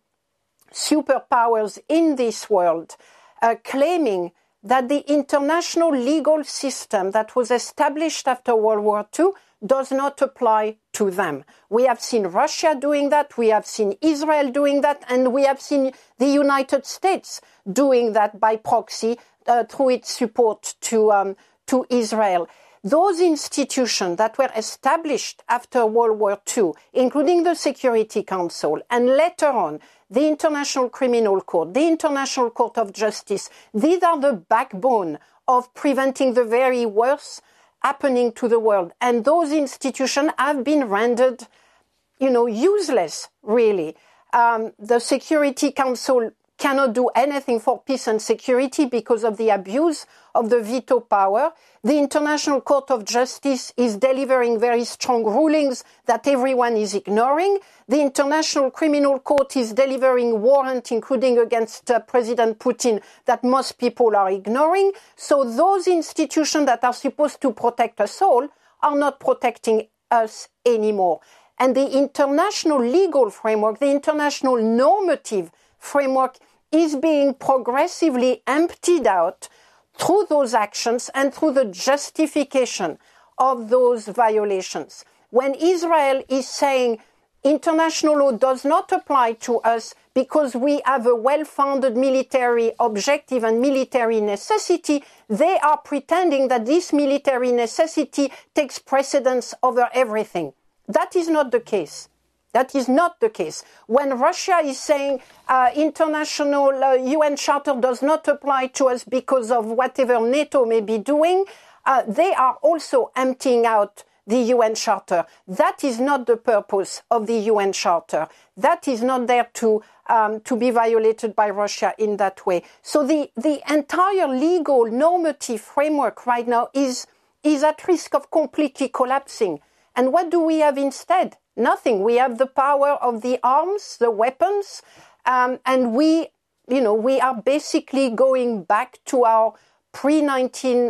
superpowers in this world Uh, claiming that the international legal system that was established after World War Two does not apply to them. We have seen Russia doing that, we have seen Israel doing that, and we have seen the United States doing that by proxy uh, through its support to, um, to Israel. Those institutions that were established after World War Two, including the Security Council, and later on, the International Criminal Court, the International Court of Justice, these are the backbone of preventing the very worst happening to the world. And those institutions have been rendered, you know, useless, really. Um, the Security Council cannot do anything for peace and security because of the abuse of the veto power. The International Court of Justice is delivering very strong rulings that everyone is ignoring. The International Criminal Court is delivering warrants, including against uh, President Putin, that most people are ignoring. So those institutions that are supposed to protect us all are not protecting us anymore. And the international legal framework, the international normative framework is being progressively emptied out through those actions and through the justification of those violations. When Israel is saying international law does not apply to us because we have a well-founded military objective and military necessity, they are pretending that this military necessity takes precedence over everything. That is not the case. That is not the case. When Russia is saying uh, international uh, U N Charter does not apply to us because of whatever NATO may be doing, uh, they are also emptying out the U N Charter. That is not the purpose of the U N Charter. That is not there to um, to be violated by Russia in that way. So the, the entire legal normative framework right now is, is at risk of completely collapsing. And what do we have instead? Nothing. We have the power of the arms, the weapons, um, and we, you know, we are basically going back to our pre nineteen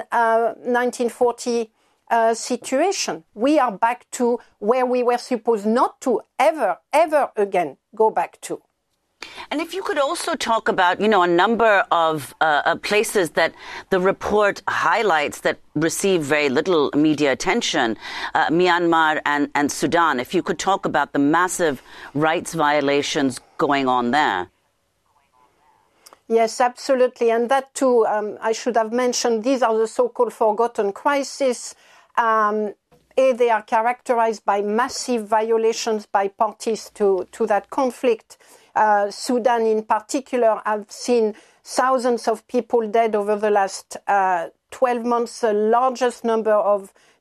forty uh, situation. We are back to where we were supposed not to ever, ever again go back to.
And if you could also talk about, you know, a number of uh, places that the report highlights that receive very little media attention, uh, Myanmar and, and Sudan, if you could talk about the massive rights violations going on there.
Yes, absolutely. And that too, um, I should have mentioned, these are the so-called forgotten crises. Um, they are characterized by massive violations by parties to, to that conflict. Uh, Sudan in particular, I've seen thousands of people dead over the last uh, twelve months, the largest number of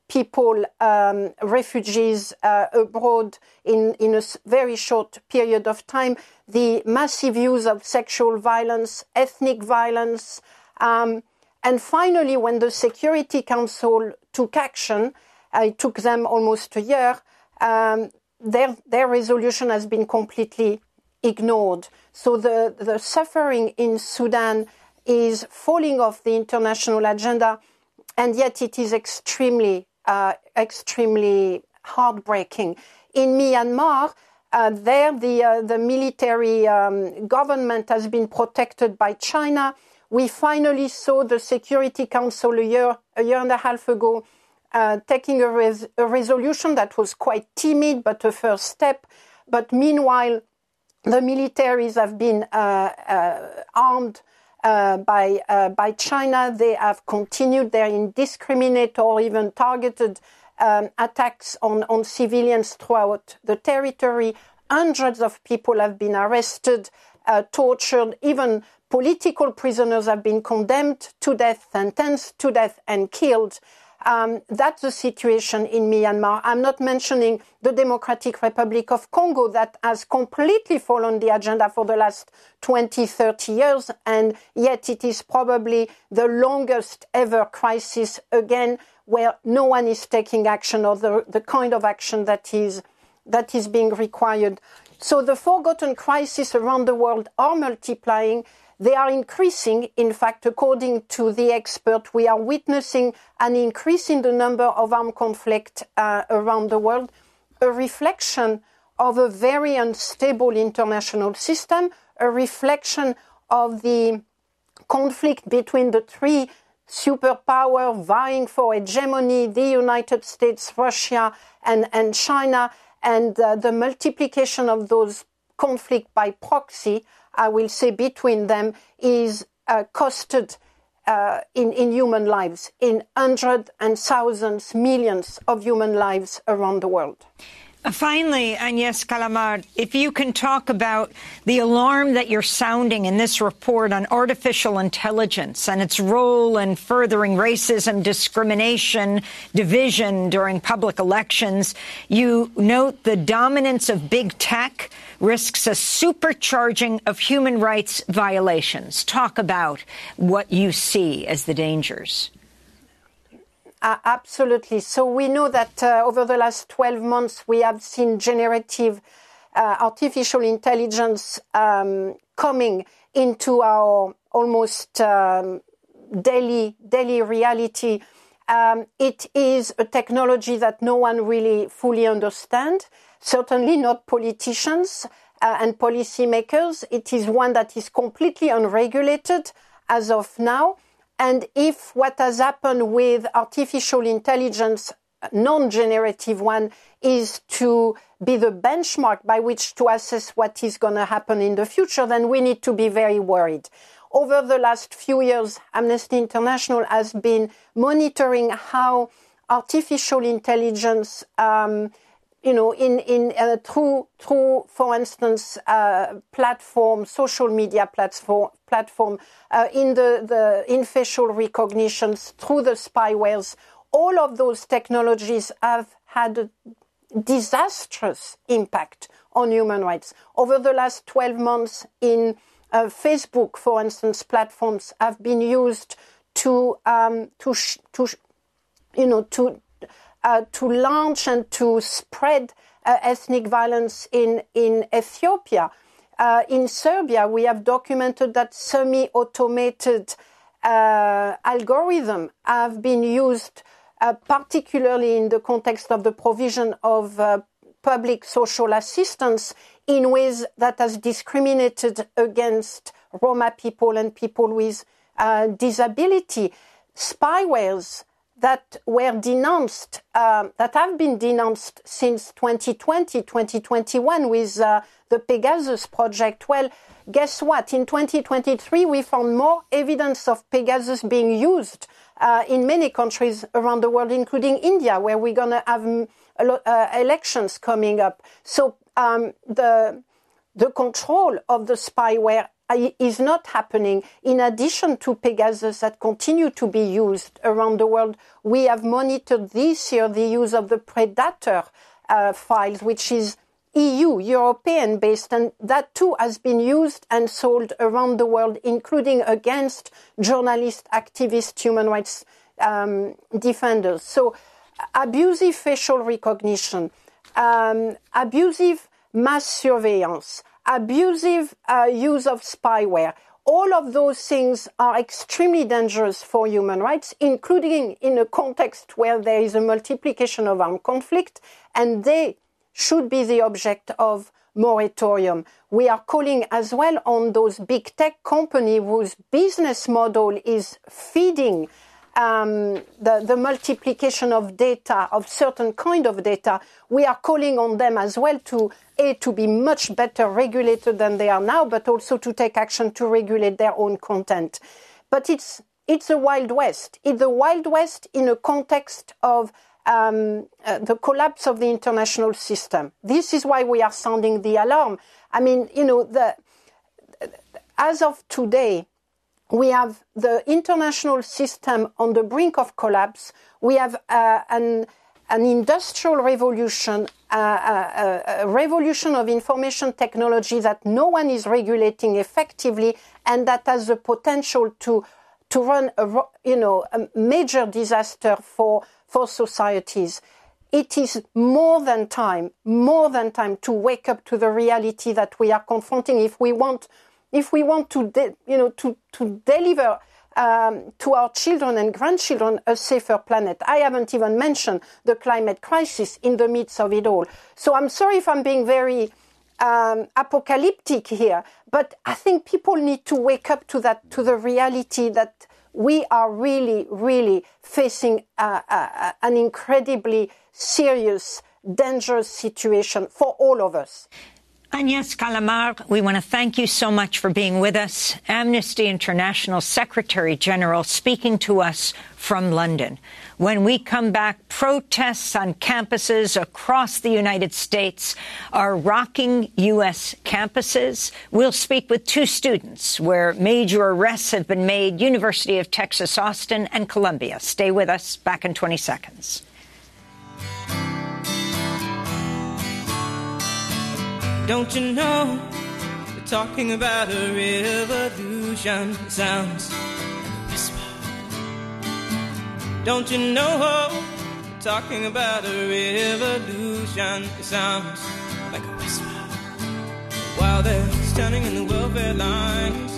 people, um, refugees uh, abroad in, in a very short period of time, the massive use of sexual violence, ethnic violence, um, and finally, when the Security Council took action, uh, it took them almost a year, um, their, their resolution has been completely ignored. So the, the suffering in Sudan is falling off the international agenda, and yet it is extremely, uh, extremely heartbreaking. In Myanmar, uh, there the, uh, the military um, government has been protected by China. We finally saw the Security Council a year, a year and a half ago uh, taking a, res- a resolution that was quite timid, but a first step. But meanwhile, the militaries have been uh, uh, armed uh, by uh, by China. They have continued their indiscriminate or even targeted um, attacks on, on civilians throughout the territory. Hundreds of people have been arrested, uh, tortured, even political prisoners have been condemned to death, sentenced to death, and killed. Um, that's the situation in Myanmar. I'm not mentioning the Democratic Republic of Congo that has completely fallen the agenda for the last twenty, thirty years, and yet it is probably the longest ever crisis again where no one is taking action or the, the kind of action that is, that is being required. So the forgotten crises around the world are multiplying. They are increasing. In fact, according to the expert, we are witnessing an increase in the number of armed conflict uh, around the world, a reflection of a very unstable international system, a reflection of the conflict between the three superpowers vying for hegemony, the United States, Russia, and, and China, and uh, the multiplication of those conflicts by proxy, I will say, between them is uh, costed uh, in, in human lives, in hundreds and thousands, millions of human lives around the world.
Uh, finally, Agnes Callamard, if you can talk about the alarm that you're sounding in this report on artificial intelligence and its role in furthering racism, discrimination, division during public elections. You note the dominance of big tech risks a supercharging of human rights violations. Talk about what you see as the dangers.
Uh, absolutely. So we know that uh, over the last twelve months, we have seen generative uh, artificial intelligence um, coming into our almost um, daily, daily reality. Um, it is a technology that no one really fully understands. Certainly not politicians uh, and policymakers. It is one that is completely unregulated as of now. And if what has happened with artificial intelligence, non-generative one, is to be the benchmark by which to assess what is going to happen in the future, then we need to be very worried. Over the last few years, Amnesty International has been monitoring how artificial intelligence um, you know, in, in, uh, through, through, for instance, uh, platform, social media platform, platform, uh, in the, the, in facial recognitions, through the spywares, all of those technologies have had a disastrous impact on human rights. Over the last twelve months, in uh, Facebook, for instance, platforms have been used to, um, to, sh- to, sh- you know, to, Uh, to launch and to spread uh, ethnic violence in, in Ethiopia. Uh, in Serbia, we have documented that semi-automated uh, algorithms have been used, uh, particularly in the context of the provision of uh, public social assistance, in ways that has discriminated against Roma people and people with uh, disability. Spywares that were denounced, uh, that have been denounced since twenty twenty, twenty twenty-one with uh, the Pegasus project. Well, guess what? In twenty twenty-three, we found more evidence of Pegasus being used uh, in many countries around the world, including India, where we're going to have um, a lot, uh, elections coming up. So um, the the control of the spyware is not happening. In addition to Pegasus that continue to be used around the world, we have monitored this year the use of the Predator uh, files, which is E U, European-based, and that too has been used and sold around the world, including against journalists, activists, human rights um, defenders. So abusive facial recognition, um, abusive mass surveillance, abusive uh, use of spyware, all of those things are extremely dangerous for human rights, including in a context where there is a multiplication of armed conflict, and they should be the object of moratorium. We are calling as well on those big tech companies whose business model is feeding um, the, the multiplication of data, of certain kind of data. We are calling on them as well to, A, to be much better regulated than they are now, but also to take action to regulate their own content. But it's, it's a Wild West. It's the Wild West in a context of Um, uh, the collapse of the international system. This is why we are sounding the alarm. I mean, you know, the, as of today, we have the international system on the brink of collapse. We have uh, an, an industrial revolution, uh, a, a revolution of information technology that no one is regulating effectively, and that has the potential to to run a, you know, a major disaster for for societies. It is more than time, more than time to wake up to the reality that we are confronting if we want, if we want to, de- you know, to, to deliver um, to our children and grandchildren a safer planet. I haven't even mentioned the climate crisis in the midst of it all. So I'm sorry if I'm being very um, apocalyptic here, but I think people need to wake up to that, to the reality that we are really, really facing uh, uh, an incredibly serious, dangerous situation for all of us.
Agnès Callamard, we want to thank you so much for being with us. Amnesty International Secretary General speaking to us from London. When we come back, protests on campuses across the United States are rocking U S campuses. We'll speak with two students where major arrests have been made, University of Texas, Austin and Columbia. Stay with us. Back in twenty seconds.
Don't you know, we're talking about a revolution. It sounds like a whisper. Don't you know, we're talking about a revolution. It sounds like a whisper. While they're standing in the welfare lines,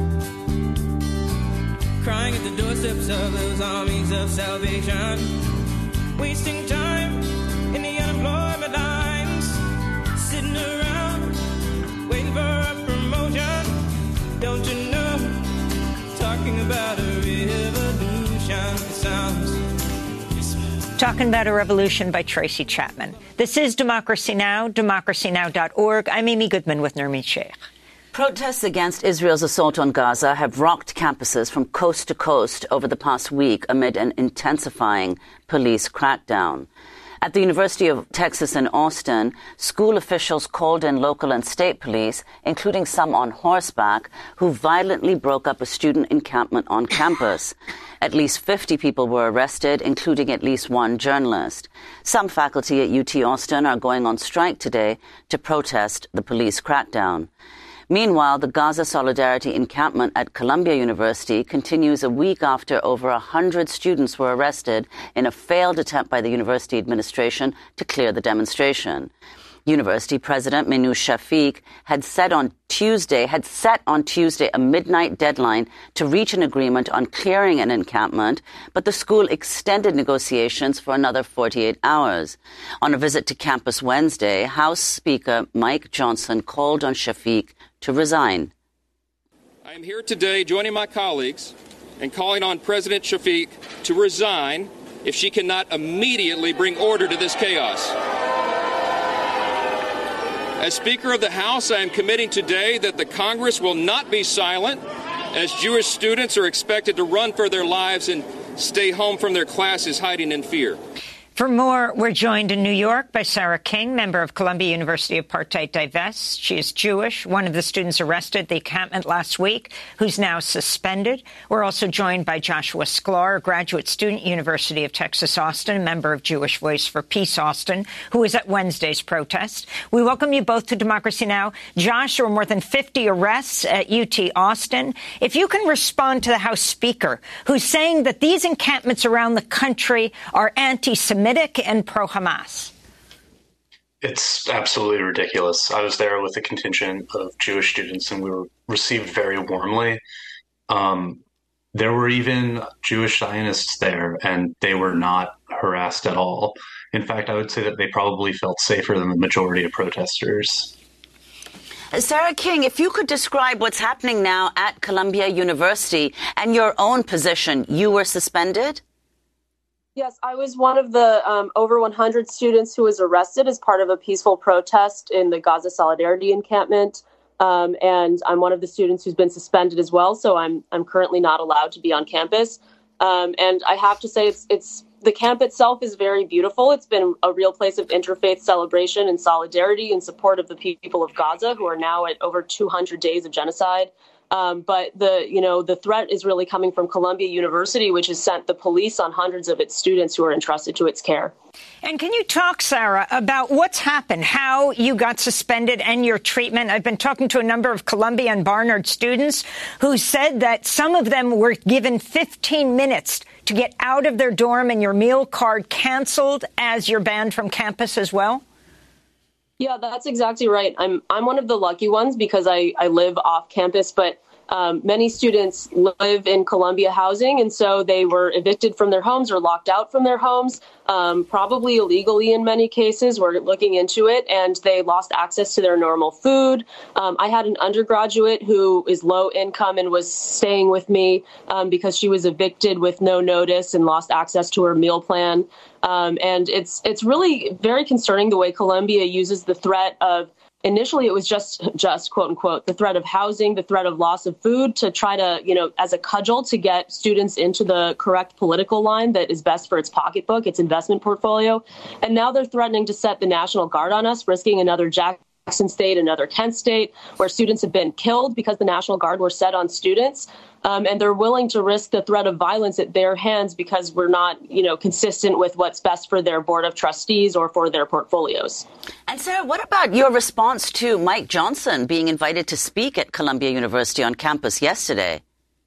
crying at the doorsteps of those armies of salvation, wasting time in the unemployment lines, sitting around waiting for a promotion. Don't you know, talking about a revolution. It sounds
Talking About a Revolution by Tracy Chapman. This is Democracy Now!, democracy now dot org. I'm Amy Goodman with Nurmi Sheikh.
Protests against Israel's assault on Gaza have rocked campuses from coast to coast over the past week amid an intensifying police crackdown. At the University of Texas in Austin, school officials called in local and state police, including some on horseback, who violently broke up a student encampment on campus. At least fifty people were arrested, including at least one journalist. Some faculty at U T Austin are going on strike today to protest the police crackdown. Meanwhile, the Gaza Solidarity encampment at Columbia University continues a week after over one hundred students were arrested in a failed attempt by the university administration to clear the demonstration. University President Minouche Shafik had said on Tuesday, had set on Tuesday a midnight deadline to reach an agreement on clearing an encampment, but the school extended negotiations for another forty-eight hours. On a visit to campus Wednesday, House Speaker Mike Johnson called on Shafik to resign.
I am here today joining my colleagues and calling on President Shafik to resign if she cannot immediately bring order to this chaos. As Speaker of the House, I am committing today that the Congress will not be silent as Jewish students are expected to run for their lives and stay home from their classes hiding in fear.
For more, we're joined in New York by Sarah King, member of Columbia University Apartheid Divest. She is Jewish, one of the students arrested at the encampment last week, who's now suspended. We're also joined by Joshua Sklar, a graduate student, University of Texas Austin, a member of Jewish Voice for Peace Austin, who was at Wednesday's protest. We welcome you both to Democracy Now! Josh, there were more than fifty arrests at U T Austin. If you can respond to the House Speaker, who's saying that these encampments around the country are anti-Semitic and pro-Hamas.
It's absolutely ridiculous. I was there with a contingent of Jewish students, and we were received very warmly. Um, there were even Jewish Zionists there, and they were not harassed at all. In fact, I would say that they probably felt safer than the majority of protesters.
Sarah King, if you could describe what's happening now at Columbia University and your own position. You were suspended?
Yes, I was one of the um, over one hundred students who was arrested as part of a peaceful protest in the Gaza Solidarity encampment. Um, and I'm one of the students who's been suspended as well. So I'm I'm currently not allowed to be on campus. Um, and I have to say, it's it's the camp itself is very beautiful. It's been a real place of interfaith celebration and solidarity in support of the people of Gaza, who are now at over two hundred days of genocide. Um, but the, you know, the threat is really coming from Columbia University, which has sent the police on hundreds of its students who are entrusted to its care.
And can you talk, Sarah, about what's happened, how you got suspended and your treatment? I've been talking to a number of Columbia and Barnard students who said that some of them were given fifteen minutes to get out of their dorm and your meal card canceled as you're banned from campus as well.
Yeah, that's exactly right. I'm I'm one of the lucky ones because I, I live off campus, but um, many students live in Columbia housing, and so they were evicted from their homes or locked out from their homes, um, probably illegally in many cases. We're looking into it, and they lost access to their normal food. Um, I had an undergraduate who is low income and was staying with me um, because she was evicted with no notice and lost access to her meal plan. Um, and it's it's really very concerning the way Columbia uses the threat of, initially it was just, just quote unquote, the threat of housing, the threat of loss of food to try to, you know, as a cudgel to get students into the correct political line that is best for its pocketbook, its investment portfolio. And now they're threatening to set the National Guard on us, risking another Jackson State, another Kent State, where students have been killed because the National Guard were set on students. Um, and they're willing to risk the threat of violence at their hands because we're not, you know, consistent with what's best for their board of trustees or for their portfolios.
And Sarah, what about your response to Mike Johnson being invited to speak at Columbia University on campus yesterday?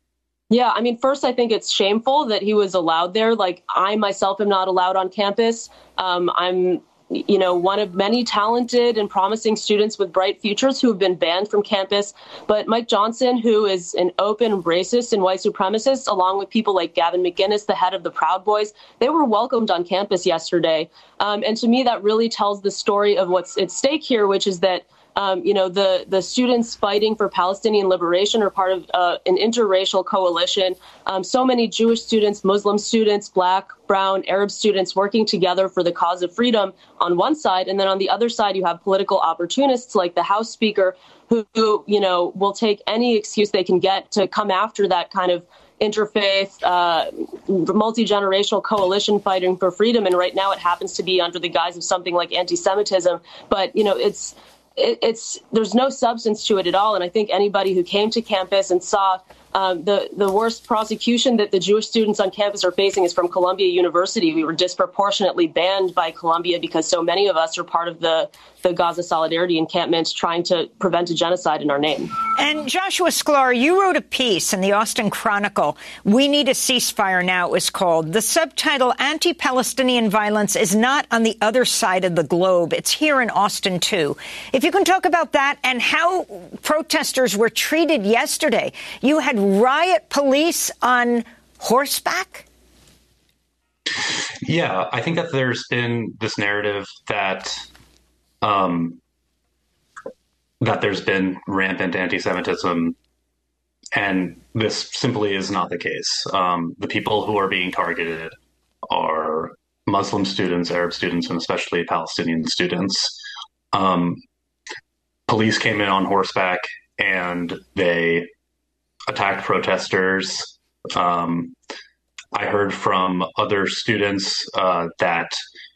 Yeah, I mean, first, I think it's shameful that he was allowed there. Like, I myself am not allowed on campus. Um, I'm you know, one of many talented and promising students with bright futures who have been banned from campus. But Mike Johnson, who is an open racist and white supremacist, along with people like Gavin McInnes, the head of the Proud Boys, they were welcomed on campus yesterday. Um, and to me, that really tells the story of what's at stake here, which is that Um, you know, the, the students fighting for Palestinian liberation are part of uh, an interracial coalition. Um, so many Jewish students, Muslim students, Black, Brown, Arab students working together for the cause of freedom on one side. And then on the other side, you have political opportunists like the House Speaker who, who you know, will take any excuse they can get to come after that kind of interfaith, uh, multi-generational coalition fighting for freedom. And right now it happens to be under the guise of something like anti-Semitism. But, you know, it's It, it's there's no substance to it at all. And I think anybody who came to campus and saw um, the, the worst prosecution that the Jewish students on campus are facing is from Columbia University. We were disproportionately banned by Columbia because so many of us are part of the, the Gaza Solidarity encampment trying to prevent a genocide in our name.
And Joshua Sklar, you wrote a piece in the Austin Chronicle, "We Need a Ceasefire Now," it was called. The subtitle, "Anti-Palestinian Violence is Not on the Other Side of the Globe. It's Here in Austin, too." If you can talk about that and how protesters were treated yesterday. You had riot police on horseback?
Yeah, I think that there's been this narrative that um, that there's been rampant anti-Semitism, and this simply is not the case. Um, the people who are being targeted are Muslim students, Arab students, and especially Palestinian students. Um, police came in on horseback and they attacked protesters. Um, I heard from other students uh, that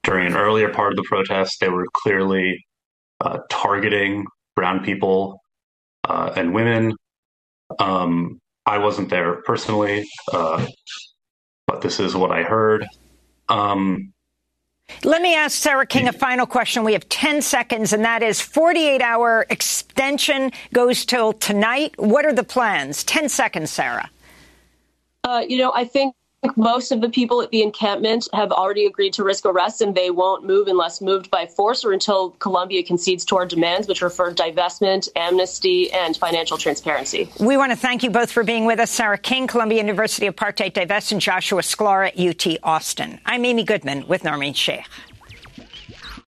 during an earlier part of the protest, they were clearly uh, targeting brown people uh, and women. Um, I wasn't there personally, uh, but this is what I heard. Um,
Let me ask Sarah King a final question. We have ten seconds, and that is forty-eight hour extension goes till tonight. What are the plans? ten seconds, Sarah.
Uh, you know, I think most of the people at the encampment have already agreed to risk arrest, and they won't move unless moved by force or until Colombia concedes to our demands, which are for divestment, amnesty, and financial transparency.
We want to thank you both for being with us. Sarah King, Columbia University Apartheid Divest, and Joshua Sklar at U T Austin. I'm Amy Goodman with Noreen Sheikh.